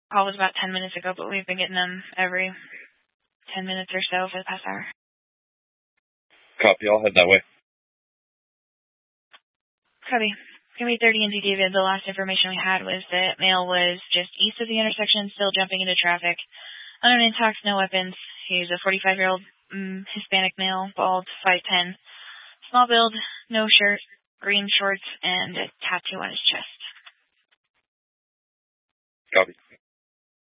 call was about 10 minutes ago, but we've been getting them every 10 minutes or so for the past hour. Copy, I'll head that way. Copy. Give me 30 NZ David. The last information we had was that male was just east of the intersection, still jumping into traffic. Unknown intox, no weapons. He's a 45-year-old Hispanic male, bald, 5'10", small build, no shirt, green shorts, and a tattoo on his chest. Copy.